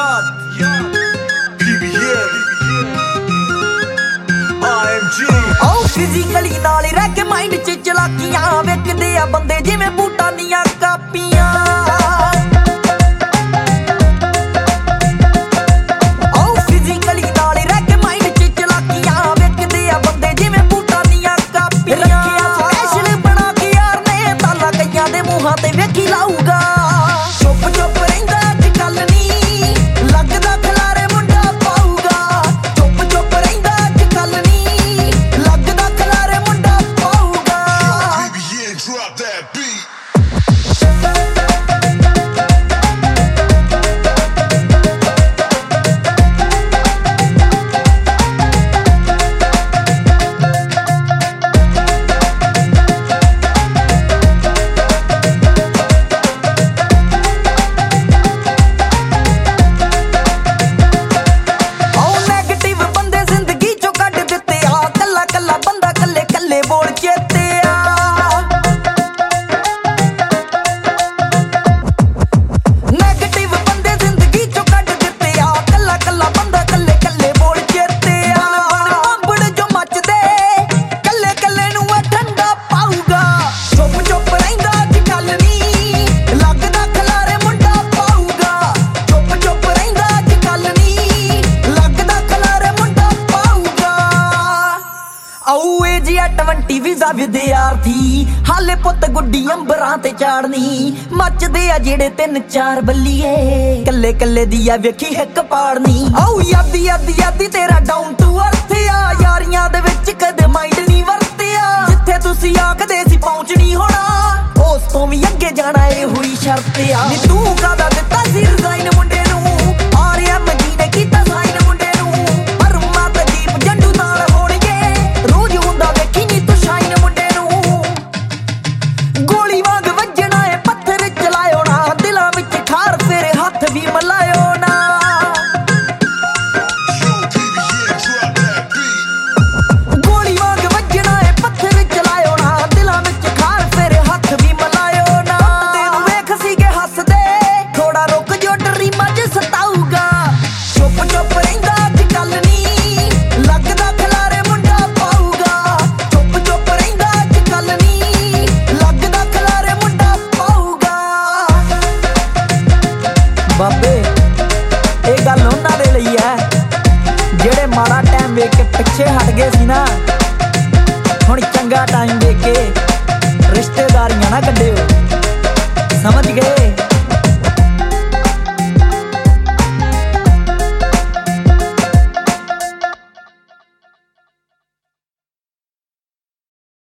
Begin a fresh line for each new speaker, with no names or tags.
Physically ਨਾਲ ਰਹਿ ਕੇ mind 'ਚ ਚਲਾਕੀਆਂ ਵੇਖਦੇ ਆ ਬੰਦੇ ਜਿਵੇਂ ਬੂਟਾਂ ਦੀਆਂ ਕਾਪੀਆਂ। ਫਿਜ਼ੀਕਲੀ ਨਾਲ ਰਹਿ ਕੇ ਮਾਈਂਡ 'ਚ ਚਲਾਕੀਆਂ ਵੇਖਦੇ ਆ ਬੰਦੇ ਜਿਵੇਂ ਬੂਟਾਂ ਦੀਆਂ ਕਾਪੀਆਂ। ਰੱਖਿਆ ਸਪੈਸ਼ਲ ਬਣਾ ਕੇ ਯਾਰ ਨੇ ਤਾਲਾ ਕਈਆਂ ਦੇ ਮੂੰਹਾਂ ਤੇ ਵੇਖੀ ਲਾਊਗਾ। ਚੁੱਪ ਚੁੱਪ ਰਹਿੰਦਾ ਅੱਜ ਕੱਲ ਨੀ ਲੱਗਦਾ ਖਲਾਰੇ ਮੁੰਡਾ ਪਾਊਗਾ। ਚੁੱਪ ਚੁੱਪ ਰਹਿੰਦਾ ਅੱਜ ਕੱਲ ਨੀ ਲੱਗਦਾ ਖਲਾਰੇ ਮੁੰਡਾ ਪਾਊਗਾ।
Drop that beat. ਵੀਜ਼ਾ ਵਿਦਿਆਰਥੀ ਹਾਲੇ ਪੁੱਤ ਗੁੱਡੀ ਅੰਬਰਾਂ ਤੇ ਚਾੜਨੀ ਮੱਚਦੇ ਆ ਜਿਹੜੇ 3-4 ਬੱਲੀਏ ਕੱਲੇ ਕੱਲੇ ਦੀ ਆ ਵੇਖੀ ਹਿੱਕ ਪਾੜਨੀ। ਆਉ ਯਾਦੀ ਯਾਦੀ ਯਾਦੀ ਤੇਰਾ ਡਾਊਨ ਟੂ ਅਰਥ ਆ ਯਾਰੀਆਂ ਦੇ ਵਿੱਚ ਕਦੇ ਮਾਈਂਡ ਨਹੀਂ ਵਰਤਿਆ। ਜਿੱਥੇ ਤੁਸੀਂ ਆਖਦੇ ਸੀ ਪਹੁੰਚ ਨਹੀਂ ਹੋਣਾ ਉਸ ਤੋਂ ਵੀ ਅੱਗੇ ਜਾਣਾ ਇਹ ਹੋਈ ਸ਼ਰਤ ਆ। ਨੀ ਤੂੰ ਕਾਹਦਾ ਦਿੱਤਾ ਸੀ ਰਿਜ਼ਾਈਨ ਮੁੰਡੇ ਨੂੰ ਆਰਐਮ ਜੀ ਨੇ ਕੀਤਾ ਸਾਈਨ ਮੁੰਡੇ ਨੂੰ ਪਰ ਮਾਤਾ ਦੀਪ ਜੰਡੂ ਨਾਲ ਹੋਣਗੇ ਰੋਜ਼ ਹੁੰਦਾ ਵੇਖੀ ਨੀ ਤੂੰ ਸ਼ਾਈਨ ਮੁੰਡੇ ਨੂੰ। ਗੋਲੀ ਵਾਂਗ ਵੱਜਣਾ ਏ ਪੱਥਰ ਚਲਾਇਓ ਨਾ ਦਿਲਾਂ ਵਿੱਚ ਖਾਰ ਫੇਰੇ ਹੱਥ ਵੀ ਮਲਾਇਓ ਨਾ। ਗੋਲੀ ਵਾਂਗ ਵੱਜਣਾ ਏ ਪੱਥਰ ਚਲਾਇਓ ਨਾ ਦਿਲਾਂ ਵਿੱਚ ਖਾਰ ਫੇਰੇ ਹੱਥ ਵੀ ਮਲਾਇਓ ਨਾ। ਤੈਨੂੰ ਵੇਖ ਸੀਗੇ ਹੱਸਦੇ ਥੋੜਾ ਰੁਕ ਜੋ ਡਰੀਮਾਂ 'ਚ ਸਤਾਊਗਾ। ਚੁੱਪ ਚੁੱਪ ਰਹਿੰਦਾ ਅੱਜ ਕੱਲ ਨੀ ਲੱਗਦਾ ਖਲਾਰੇ ਮੁੰਡਾ ਪਾਊਗਾ। ਚੁੱਪ ਚੁੱਪ ਰਹਿੰਦਾ ਅੱਜ ਕੱਲ ਨੀ ਲੱਗਦਾ ਖਲਾਰੇ ਮੁੰਡਾ ਪਾਊਗਾ। ਬਾਬੇ ਇਹ ਗੱਲ ਉਹਨਾਂ ਦੇ ਲਈ ਐ ਜਿਹੜੇ ਮਾੜਾ ਟਾਈਮ ਵੇਖ ਕੇ ਪਿੱਛੇ ਹਟ ਗਏ ਸੀ ਨਾ ਹੁਣ ਚੰਗਾ ਟਾਈਮ ਵੇਖ ਕੇ ਰਿਸ਼ਤੇਦਾਰੀਆਂ ਨਾ ਕੱਢਿਓ ਸਮਝ ਗਏ।